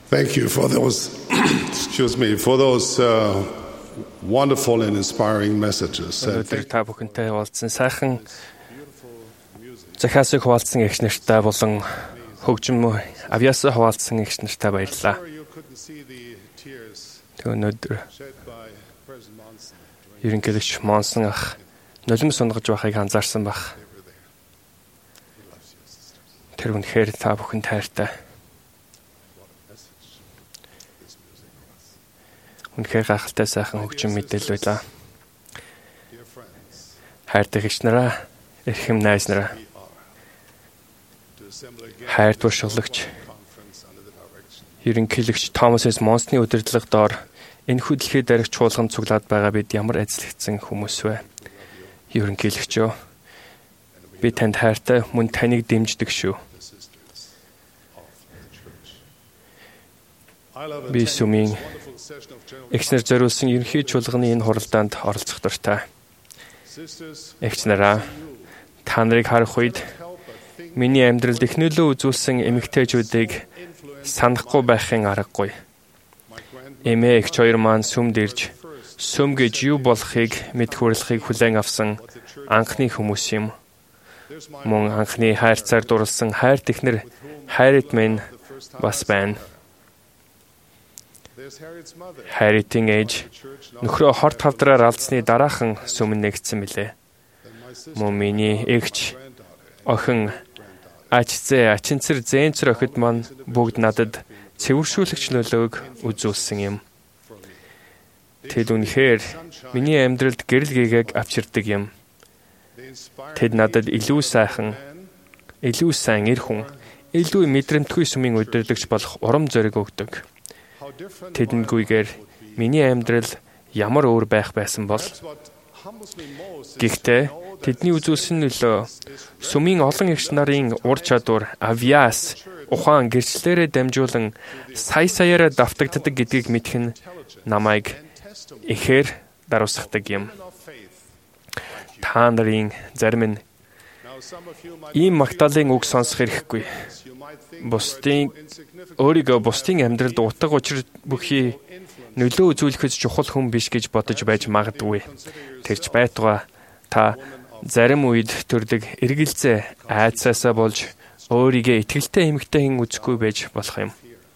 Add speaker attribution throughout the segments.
Speaker 1: Thank you for those, for those wonderful and inspiring messages.
Speaker 2: Өнөөдөр та бүхэнтэй уулзсан сайхан захиасыг хуваалцсан эгч нартай болон хөгжим авьяасаа хуваалцсан эгч нартай баярлалаа. Өнөөдөр ерөнхийлөгч Монсон ах нулим сунгаж байхыг анзаарсан баг. Тэр үнэхээр та бүхэн тайртай. Үнэхээр гайхалтай сайхан хөгжим мэдээлэл байлаа. Хайртай эгч нараа, эрхэм найз нараа, хайр туршлагч, ерөнхийлөгч Томас С. Монсны удирдлага доор энэхүү дэлхийд дарих чуулганд цуглаад байгаа бид ямар ажиллагдсан хүмүүс вэ? Ерөнхийлөгч юу? Би танд хайртай, мөн таныг дэмждэг шүү. Би сүмийн эгчнэр зориулсан ерөнхий чуулганы энэ хуралдаанд оролцох дуртай. Эгч нараа, та нарыг харах үед миний амьдралд их нөлөө үзүүлсэн эмэгтэйчүүдийг санахгүй байхын аргагүй. Эмээ эгч хоёр маань сүмд ирж, сүм гэж юу болохыг мэд хурлахыг хүлээн авсан анхны хүмүүс юм. Мөн анхны хайрцаар дурласан хайр технэр Харриет минь бас байна. Харриетийн ээж нөхрөө хорт хавдраар алдсны дараахан сүмэн нэгдсэн билээ. Мөн миний эгч, охин, ачинцэр зэнцэр охид маань бүгд надад цэвэршүүлэгч нөлөөг үзүүлсэн юм. Тэд үнэхээр миний амьдралд гэрэл гэгээг авчирдаг юм. Тэд надад илүү сайн эр хүн, илүү мэдрэмтгүй сүмийн удирдагч болох урам зориг өгдөг. Тэдэнгүйгээр миний амьдрал ямар өөр байх байсан бол. Гэхдээ тэдний үзүүлсэн нөлөө сүмийн олон эгч нарын ур чадвар, авьяас, ухаан гэрчлэлээрээ дамжуулан саяараа давтагддаг гэдгийг мэдэх нь намайг ихээр даруусгадаг юм. Та нарын зарим нь ийм магтаалын үг сонсох эрхгүй. Өөрийгөө бусдын амьдралд утга учир бүхий нөлөө үзүүлэхэд чухал хүн биш гэж бодож байж магадгүй. Тэрч байтугай та зарим үед төрдөг эргэлзээ айдсаасаа болж өөрийгөө итгэлтэй эмэгтэйхэн үзэхгүй байж болох юм.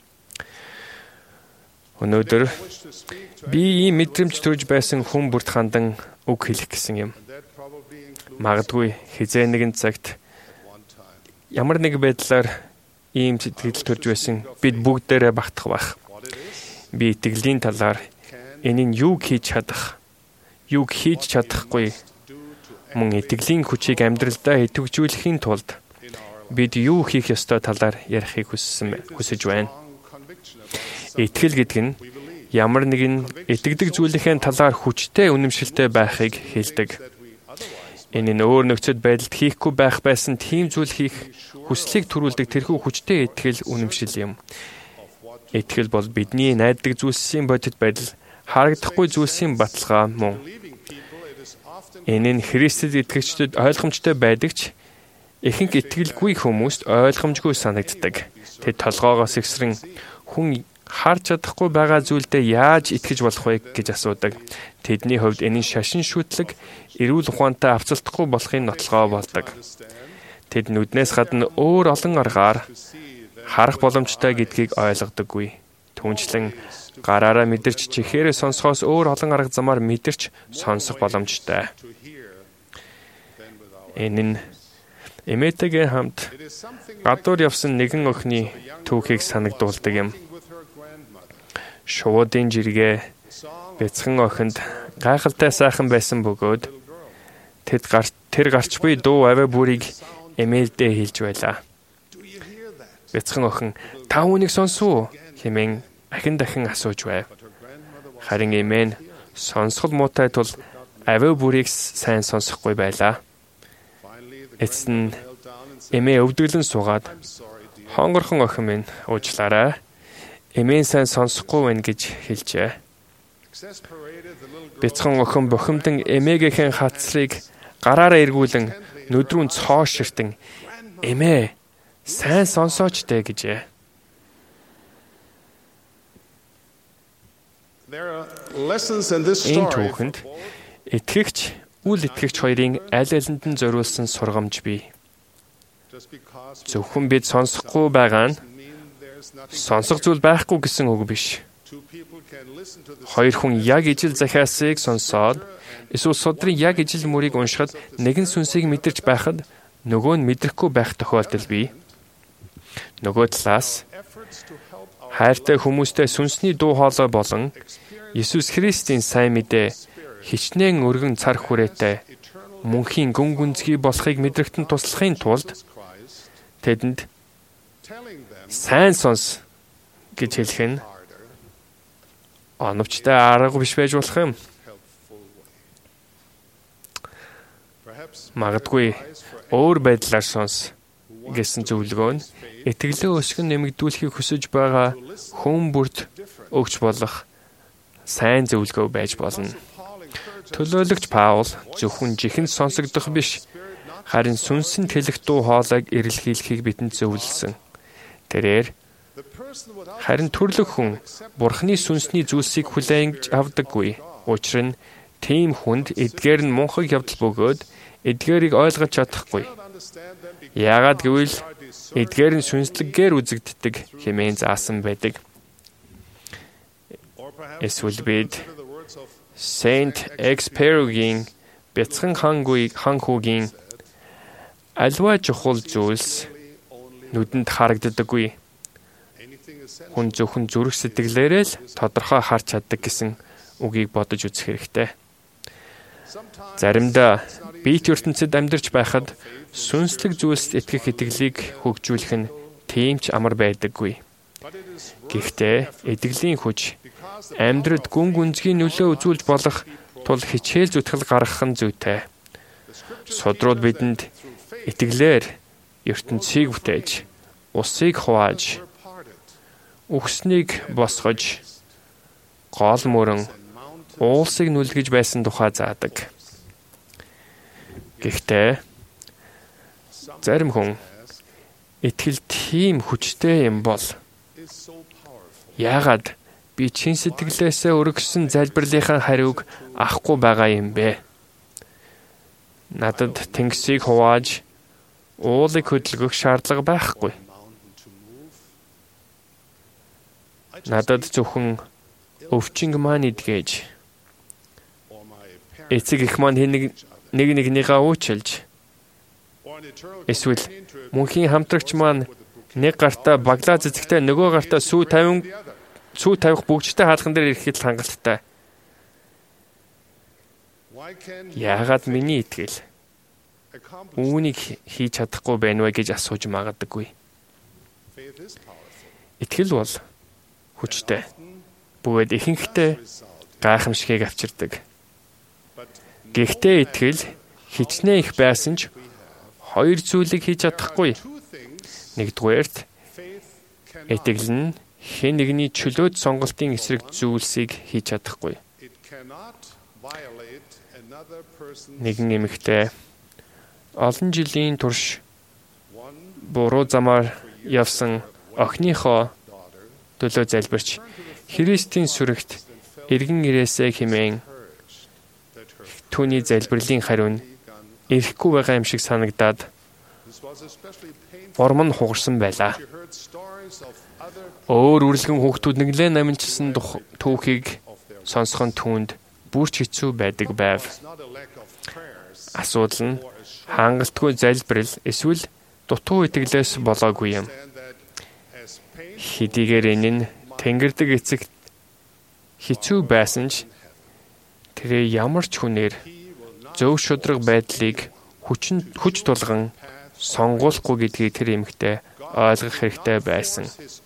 Speaker 2: Өнөөдөр би ийм мэдрэмж төрж байсан хүн бүрт хандан үг хэлэх гэсэн юм. Магадгүй хизээ нэгэн цагт ямар нэг байдлаар ийм сэтгэл төрж байсан бид бүгдээрээ багтах байх. Би итгэлийн талаар энэ нь юуг хийж чадахгүй мөн итгэлийн хүчийг амьдралдаа идэвхжүүлэхийн тулд бид юу хийх ёстой талаар ярихыг хүсэж байна. Итгэл гэдэг нь ямар нэгэн итгэдэг зүйлийнхээ талаар хүчтэй үнэмшилтэй байхыг хэлдэг. Энэ нь өөр нөхцөл байдалд хийхгүй байх байсан тийм зүйл хийх хүслийг төрүүлдэг тэрхүү хүчтэй итгэл үнэмшил юм. Итгэл бол бидний найддаг зүйлсийн бодит байдал, харагдахгүй зүйлсийн баталгаа мөн. Энэ нь Христэд итгэгчдэд ойлгомжтой байдаг ч ихэнх итгэлгүй хүмүүст ойлгомжгүй санагддаг. Тэд толгоогоос ихсрэн хүн харж чадахгүй байгаа зүйлдээ яаж итгэж болох вэ гэж асуудаг. Тэдний хувьд энэ нь шашин шүтлэг, эрүүл ухаантай авцалтахгүй болохын нотлогоо болдог. Тэд нүднээс гадна өөр олон аргаар харах боломжтой гэдгийг ойлгодоггүй. Түүнчлэн гараараа мэдэрч чихээрээ сонсохоос өөр олон арга замаар мэдэрч сонсох боломжтой. Энэ нь эмээтэйгээ хамт гадуур явсан нэгэн охины түүхийг санагдуулдаг юм. Шуудын жиргээ бяцхан охинд гайхалтай сайхан байсан бөгөөд тэр гарч буй дуу аваа бүрийг эмээлдээ хэлж байлаа. Бяцхан охин та үүнийг сонсов хэмээн дахин асууж байв. Харин эмээ нь сонсгол муутай тул аваа бүрийг сайн сонсохгүй байлаа. Эцэст нь эмээ өвдөглөн суугаад хонгорхон охин минь уучлаарай. Эмээ сайн сонсохгүй байна гэж хэлжээ. Бяцхан охин бухимдан эмээгийнхэн хацрыг гараараа эргүүлэн нүдрүүн цоо ширтэн эмээ сайн сонсооч дээ гэжээ. Энэ түүхэнд итгэгч, үл итгэгч хоёрын аль алинд нь зориулсан сургамж бий. Зөвхөн бид сонсохгүй байгаа нь сонсох зүйл байхгүй гэсэн үг биш. Хоёр хүн яг ижил захиасыг сонсоод эсвэл судрын яг ижил мөрийг уншихад нэгэн сүнсийг мэдэрч байхад нөгөө нь мэдрэхгүй байх тохиолдол бий. Нөгөө талаас хайртай хүмүүстэй сүнсний дуу хоолой болон Есүс Христийн сайн мэдээ хичнээн өргөн цар хүрээтэй мөнхийн гүн гүнзгий болохыг мэдрэхтэн туслахын тулд тэдэнд сайн сонс гэж хэлэх нь оновчтой арга биш байж болох юм. Магадгүй өөр байдлаар сонс гэсэн зөвлөгөө нь итгэлээ өсгөн нэмэгдүүлэхийг хүсэж байгаа хүн бүрд өгч болох сайн зөвлөгөө байж болно. Төлөөлөгч Паул зөвхөн жихэнд сонсогдох биш, харин сүнсэнд хэлэх дуу хоолойг эрэлхийлэхийг бидэнд зөвлөсөн. Тэрээр харин төрлөх хүн Бурхны сүнсний зүйлсийг хүлээн авдаггүй. Учир нь тийм хүнд эдгээр нь мунхаг явдал бөгөөд эдгээрийг ойлгож чадахгүй. Яагаад гэвэл эдгээр нь сүнслэггээр үзэгддэг хэмээн заасан байдаг. Эсвэл бид Saint Exupéryгийн бяцхан хан хүүгийн альва чухал зүйлс нүдэнд харагддаггүй. Хүн зөвхөн зүрх сэтгэлээрээ л тодорхой харж чаддаг гэсэн үгийг бодож үзэх хэрэгтэй. Заримдаа биет ертөнцид амьдарч байхад сүнслэг зүйлсд итгэх итгэлийг хөгжүүлэх нь тийм ч амар байдаггүй. Гэхдээ итгэлийн хүч амьдралд гүн гүнзгий нөлөө үзүүлж болох тул хичээл зүтгэл гаргах нь зүйтэй. Судрууд бидэнд итгэлээр ертөнцийг бүтээж, усыг хувааж, үхснийг босгож, гол мөрөн уулсыг нүлгэж байсан тухай заадаг. Гэхдээ зарим хүн итгэл тийм хүчтэй юм бол яагаад би чин сэтгэлээсээ өргөсөн залбирлынхаа хариуг авахгүй байгаа юм бэ? Надад тэнгисийг хувааж уулыг хөдөлгөх шаардлага байхгүй. Надад зөвхөн өвчин маань идгээж эцэг их маань нэг нэгнийгаа уучлж эсвэл мөнхийн хамтрагч маань нэг гартаа баглаа цэцэгтэй нөгөө гартаа сүү тавих бүгжтэй хаалхан дээр ирэхэд хангалттай. Яагаад миний итгэл үүнийг хийж чадахгүй байна вэ гэж асууж магадгүй. Итгэл бол хүчтэй. Бөгөөд ихэнхдээ гайхамшигыг авчирдаг. Гэхдээ итгэл хичнээн их байсан ч хоёр зүйлийг хийж чадахгүй. Нэгдүгээрт итгэл нь хэн нэгний чөлөөт сонголтын эсрэг зүйлсийг хийж чадахгүй. Нэгэн эмэгтэй олон жилийн турш буруу замаар явсан охиныхоо төлөө залбирч Христийн сүрэгт эргэн ирээсэй хэмээн түүний залбирлын хариу нь ирэхгүй байгаа юм шиг санагдаад урам нь хугарсан байлаа. Өөр үрлэгэн хүүхдүүд нэглэн амжилсан түүхийг сонсхон түүнд бүрч хэцүү байдаг байв. Асуудал нь хангалтгүй залбирал эсвэл дутуу итгэлээс болоогүй юм. Хэдийгээр энэ нь тэнгэрдэг эцэг хэцүү байсан ч тэр ямар ч хүнээр зөв шудраг байдлыг хүч тулган сонгуулахгүй гэдгийг тэр эмэгтэй ойлгох хэрэгтэй байсан.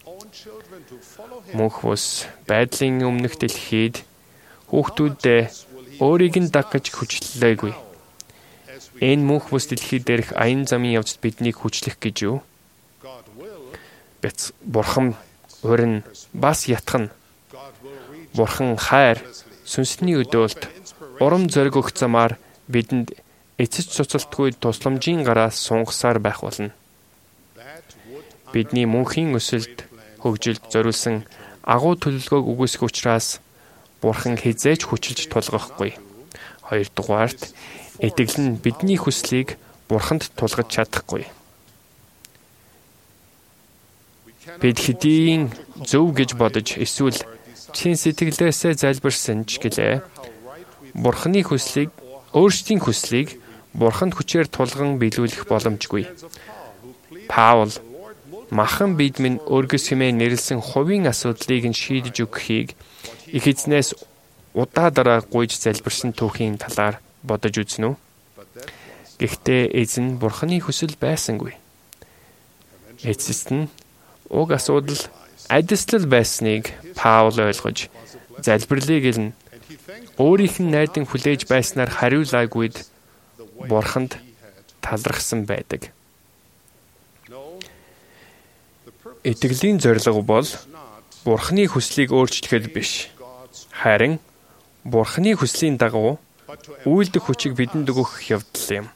Speaker 2: Мөнх бус байдлын өмнөх дэлхийд хүүхдүүдээ өөрийг нь дагаж хүчлээгүй. Энэ мөнх бус дэлхий дээрх аян замын явцад биднийг хүчлэх гэж юу? Бурхан урин бас ятгах нь. Бурхан хайр сүнсний өдөөлт урам зориг өгөх замаар бидэнд эцэс цуцалтгүй тусламжийн гараас сунгасаар байх болно. Бидний мөнхийн өсөлт хөгжилд зориулсан агуу төлөвлөгөөг үгүйсэх учраас Бурхан хизээж хүчилж тулгахгүй. Хоёрдугаарт итгэл нь бидний хүслийг Бурханд тулгаж чадахгүй. Бид хэдийн зөв гэж бодож эсвэл чин сэтгэлээсээ залбирсан ч гэлээ Бурханы хүслийг, өөрсдийн хүслийг Бурханд хүчээр тулган биелүүлэх боломжгүй. Паул махан бид минь өргөс хэмээн нэрлсэн хувийн асуудлыг нь шийдэж өгөхийг их эзнээс удаа дараа гуйж залбирсан түүхийн талаар бодож үзнэ үү? Гэхдээ эзэн Бурханы хүсэл байсангүй. Эцэст нь уг асуудал адислал байсныг Паул ойлгож залбирлыг илнэ. Өөрийнх нь найдан хүлээж байснаар хариулаагүйд Бурханд талархсан байдаг. Итгэлийн зорилго бол Бурханы хүслийг өөрчлөхөд биш. Харин Бурханы хүслийн дагуу үйлдэх хүчийг бидэнд өгөх явдал юм.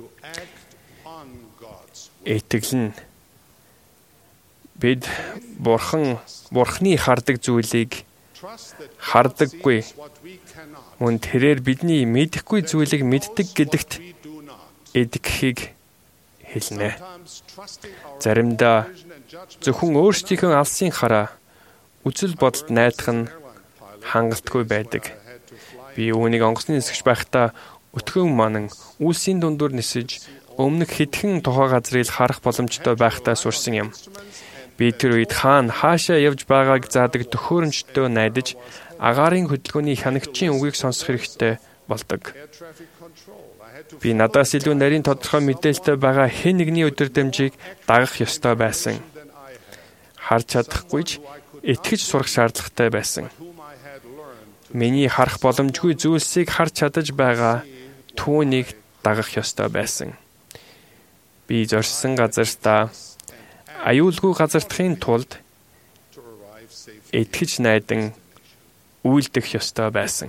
Speaker 2: Итгэл нь бид Бурханы хардаг зүйлийг хардаггүй. Мөн тэрээр бидний мэдэхгүй зүйлийг мэддэг гэдэгт итгэхийг хэлнэ. Заримдаа зөвхөн өөрсдийнхөө алсын хараа үзэл бодолд найдах нь хангалтгүй байдаг. Би үүнийг онгоцны нисгэж байхдаа өтгөн манан үлсийн дундуур нисэж өмнөх хэдхэн тухай газрыг харах боломжтой байхдаа сурсан юм. Би тэр үед хаашаа явж байгааг заадаг төхөөрөмжтөө найдаж агаарын хөдөлгөөний хянагчийн үгийг сонсох хэрэгтэй болдог. Би надаас илүү нарийн тодорхой мэдээлэлтэй байгаа хэн нэгний өдөрдмжийг дагах ёстой байсан. Харж чадахгүйч итгэж сурах шаардлагатай байсан. Миний харах боломжгүй зүйлсийг харж чадаж байгаа түүнийг дагах ёстой байсан. Би зорьсон газартаа аюулгүй газардахын тулд итгэж найдан үйлдэх ёстой байсан.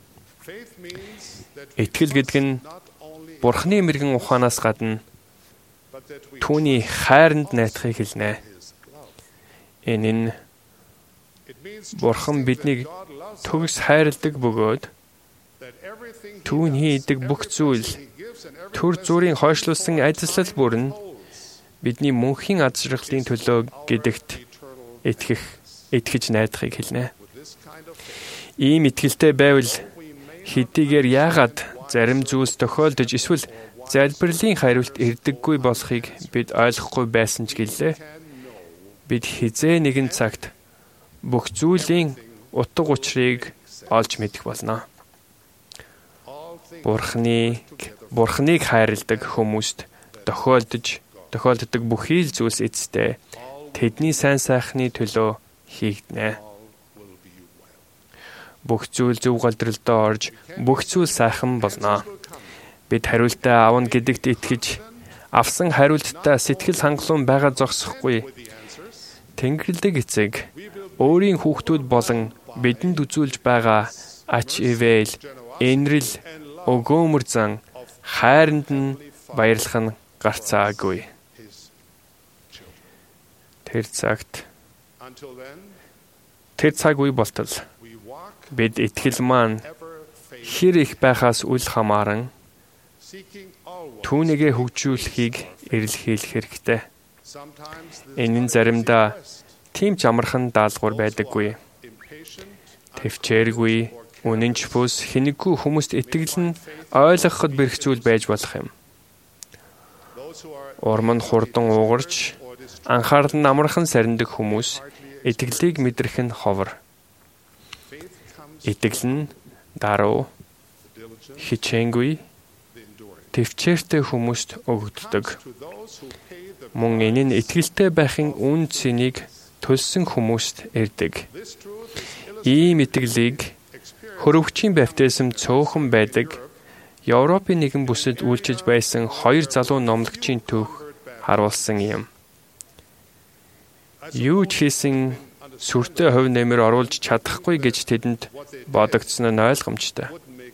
Speaker 2: Итгэл гэдэг нь Бурханы мэргэн ухаанаас гадна түүний хайранд найдахыг хэлнэ. Энэ нь Бурхан биднийг төгс хайрладаг бөгөөд түүний хийдэг бүх зүйл төр зүрийн хойшлуулсан ажиллал бүр нь бидний мөнхийн ад жаргалын төлөө гэдэгт итгэж найдахыг хэлнэ. Ийм итгэлтэй байвал хэдийгээр яагаад зарим зүйлс тохиолдож эсвэл залбирлын хариулт ирдэггүй болохыг бид ойлгохгүй байсан ч гэлээ. Бид хизээ нэгэн цагт бүх зүйлийн утга учирыг олж мэдэх болно. Бурханыг хайрладаг хүмүүст тохиолддог бүхий л зүйлс эцэстээ тэдний сайн сайхны төлөө хийгднэ. Бүх зүйл зөв голдролдоо орж бүх зүйл сайхан болно. Бид хариултаа авна гэдэгт итгэж авсан хариулттай сэтгэл хангалуун байгаа зогсохгүй. Тэнгэрлэг эцэг өөрийн хүүхдүүд болон бидэнд үзүүлж байгаа ач ивэл, энэрл, өгөөмөр зан хайранд нь баярлах нь гарцаагүй. Тэр цаг үе болтол бид итгэл маань хэр их байхаас үл хамааран түүнийгээ хөгжүүлэхийг эрэлхийлэх хэрэгтэй. Энэ нь заримдаа тийм ч амархан даалгавар байдаггүй. Тэвчээргүй, үнэнч бус хэнэггүй хүмүүст итгэл нь ойлгоход бэрх зүйл байж болох юм. Урам нь хурдан уугарч, анхаарал нь амархан сарндаг хүмүүс итгэлийг мэдрэх нь ховор. Итгэл нь даруй, хичээнгүй, тэвчээртэй хүмүүст өгөгддөг. Мөн энэ нь итгэлтэй байхын үн цэнийг төлсөн хүмүүст ирдэг. Ийм итгэлийг хөрөвчийн баптизм цөөхөн байдаг Европын нэгэн бүсэд үйлчилж байсан 2 залуу номлогчийн түүх харуулсан юм. Юу ч хийсэн сүртэй хувь нэмэр оруулж чадахгүй гэж тэдэнд бодогдсон нь ойлгомжтой.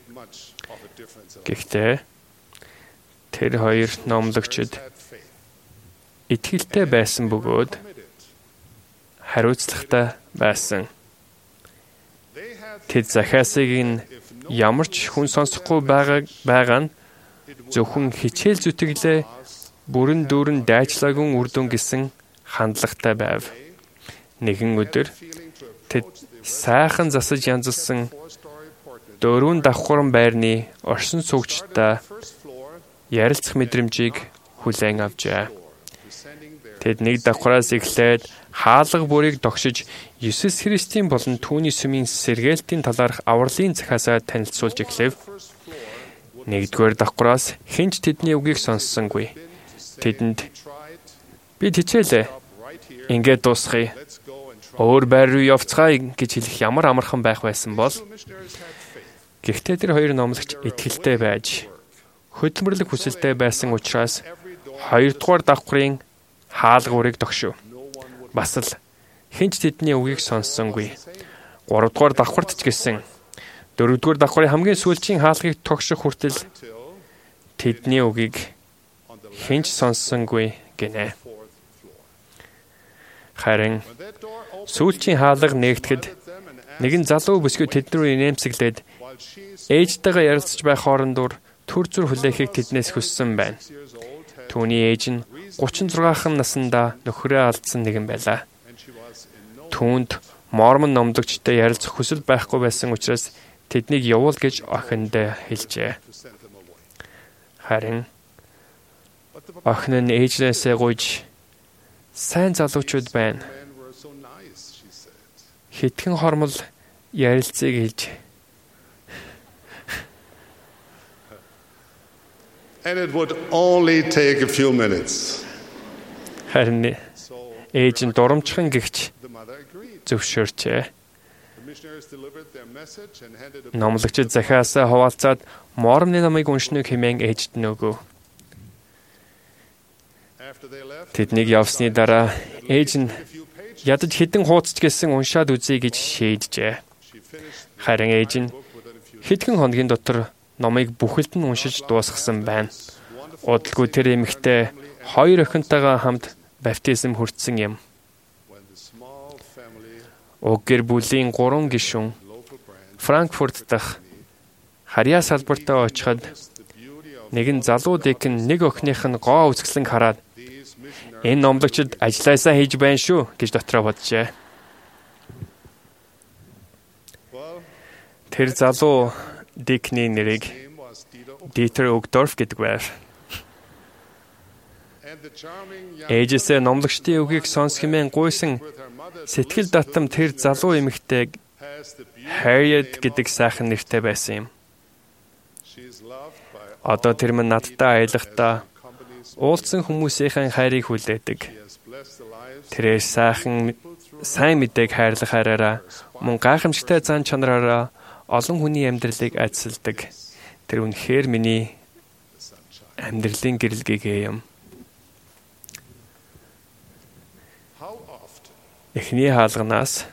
Speaker 2: Гэхдээ тэр 2 номлогчид итгэлтэй байсан бөгөөд хариуцлагатай байсан. Тэд Захиасыг нь ямар ч хүн сонсохгүй байгаа нь зөвхөн хичээл зүтгэлээ бүрэн дүүрэн дайчлаагүй үр дүн гэсэн хандлагатай байв. Нэгэн өдөр тэд сайхан засаж янзалсан 4 давхуран байрны оршин суугчтай ярилцах мэдрэмжийг хүлээн авчээ. Тэд нэг давхраас эхлээд хаалга бүрийг догшиж Есүс Христийн болон түүний сүмийн сэргээлтийн талаарх авралын захиасаа танилцуулж эхлэв. Нэгдүгээр давхраас хэн ч тэдний үгийг сонссонгүй. Тэдэнд "Бид хичээлээ. Ингээд дуусгая. Өөр байр руу явцгаая" гэж хэлэх ямар амархан байх байсан бол. Гэхдээ тэр хоёр номлогч итгэлтэй байж хөдөлмөрлөх хүсэлтэй байсан учраас 2-р давхрын хаалга бүрийг догшив. Бас л хэн ч тэдний үгийг сонссонгүй. 3-р давхарт ч гэсэн 4-р давхрын хамгийн сүүлийн хаалгыг тогших хүртэл тэдний үгийг хэн ч сонссонгүй гинэ. Харин сүүлчийн хаалга нээгдэхэд нэгэн залуу бүсгүй тэднэрүү инээмсэглээд ээжтэйгээ ярилцаж байх хоорондоор төр зүр хүлээхийг тэднээс хүссэн байна. Түүний ээж нь 36хан наснда нөхрөө алдсан нэгэн байлаа. Түүнд Мормон номлогчтой ярилцах хүсэл байхгүй байсан учраас тэднийг явуул гэж охиндоо хэлжээ. Харин охин нь ээжнээсээ гуйж "Сайн залуучууд байна. Хитгэн хормол ярилцгийг хэлж."
Speaker 1: And it would only take a few minutes.
Speaker 2: Харин ээж нь дурамчхан гихч зөвшөөрчээ. Номлогчид Захиасаа хуваалцаад Мормны номыг уншныг хэмээн ээжд нь өгөв. Тэднийг явсны дараа ээж нь ядаж хэдэн хуудас гэсэн уншаад үзье гэж шийджээ. Харин ээж нь хэдхэн хоногийн дотор номыг бүхэлд нь уншиж дуусгасан байна. Удалгүй тэр эмэгтэй 2 охинтойгоо хамт баптизм хүртсэн юм. Уг гэр бүлийн 3 гишүүн Франкфурт дахь харьяа салбартаа очиход нэгэн залуу декэн нэг охиных нь гоо үзэсгэлэн хараад "Энэ номлогчид ажилласаа хийж байна шүү" гэж дотроо боджээ. Тэр залуу декний нэрийг Дитер Угдорф гэдэг байв. Ээжээсээ номлогчдын үгийг сонсхимэн гуйсан сэтгэл татам тэр залуу эмэгтэйг Harriet гэдэг сайхан нэртэй байсан юм. Одоо тэр мань надтай аялахдаа уулзсан хүмүүсийн хайрыг хүлээдэг. Тэрээр сайн мэдээг хайрлах хараараа мөн гайхамшигтай зан чанараараа олон хүний амьдралыг айдсалдаг. Тэр үнэхээр миний амьдралын гэрэлгээгээ юм. Эхний хаалганаас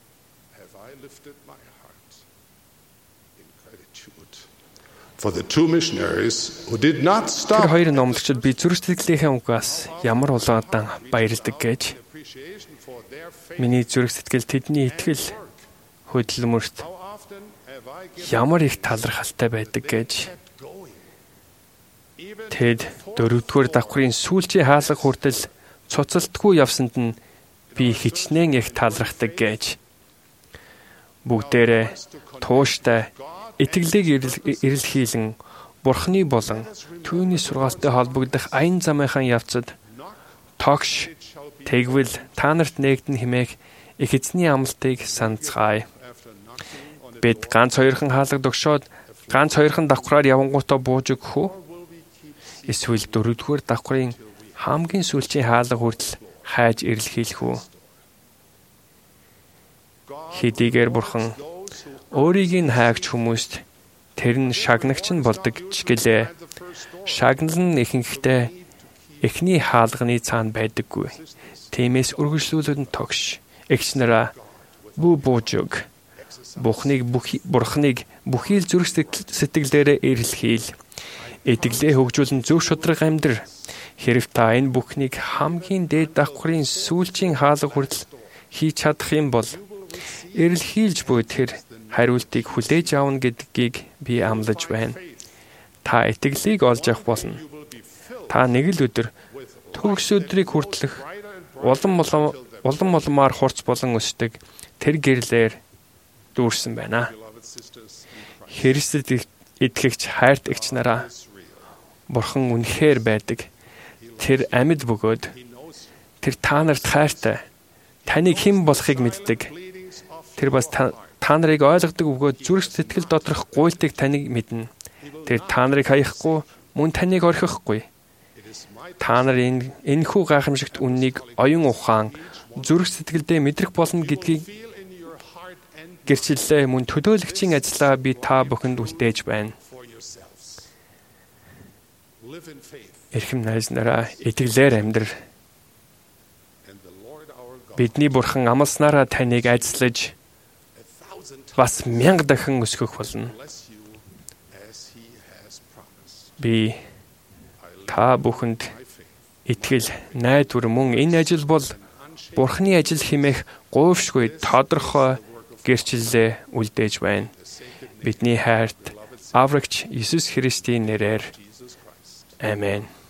Speaker 2: тэр хоёр номлогчид би зүрх сэтгэлийнхээ угаас ямар улаадан баярлдаг гэж. Миний зүрх сэтгэл тэдний итгэл хөдөлмөрт ямар их талархалтай байдаг гэж. Тэд 4-р давхрын сүүлчийн хаалга хүртэл цуцалтгүй явсанд нь би хичнээн их талархдаг гэж. Бүгдээрээ тууштай итгэлийг эрэлхийлэн Бурхны болон түүний сургаалтай холбогдох аян замынхаа явцад тогш тэгвэл та нарт нээгдэн хэмээх их эзний амлалтыг санацгаая. Бид ганц 2хан хаалга догшоод ганц 2хан давхраар явангуудаа бууж өгөх үү? Эсвэл 4-р давхрын хамгийн сүүлчийн хаалга хүртэл хайж эрэлхийлэх үү? Хэдийгээр Бурхан өөрийг нь хайгч хүмүүст тэр нь шагнагч нь болдог ч гэлээ. Шагнал нь ихэнхдээ эхний хаалганы цаана байдаггүй. Тиймээс үргэлжлүүлэн тогш. Эгч нараа бууж өг. Бурхныг бүхий л зүрх сэтгэлээрээ эрэлхийл. Итгэлээ хөгжүүлэн зөв шударга амьдр. Хэрв та энэ бүхнийг хамгийн дээд давхрын сүүлчийн хаалга хүртэл хийж чадах юм бол эрэлхийлж буй тэр хариултыг хүлээж аавна гэдгийг би амлаж байна. Та итгэлийг олж авах болно. Та нэг л өдөр төгс өдрийг хүртэлх улам улмаар хурц болон өсдөг тэр гэрлээр дүүрсэн байна. Христэд итгэгч хайрт эгч нараа, Бурхан үнэхээр байдаг. Тэр амьд бөгөөд тэр та нарт хайртай, таныг хэн болохыг мэддэг. Тэр бас та нарыг ойлгодог бөгөөд зүрх сэтгэл доторх гуйлтыг таныг мэднэ. Тэр та нарыг хаяхгүй, мөн таныг орхихгүй. Та нар энэхүү гайхамшигт үннийг оюун ухаан, зүрх сэтгэлдээ мэдрэх болно гэдгийг гэрчлэлээ мөн төлөөлөгчийн ажлаа би та бүхэнд үлдээж байна. Эрхэм найз нараа, итгэлээр амьдр. Бидний Бурхан амласнараа таныг ажиллаж бас 1000 дахин өсгөх болно. Би та бүхэнд итгэл, найдвар мөн энэ ажил бол Бурханы ажил хэмээх гуйвшгүй тодорхой гэрчлэлээ үлдээж байна. Бидний хайрт аврагч Иесус Христийн нэрээр. Амен.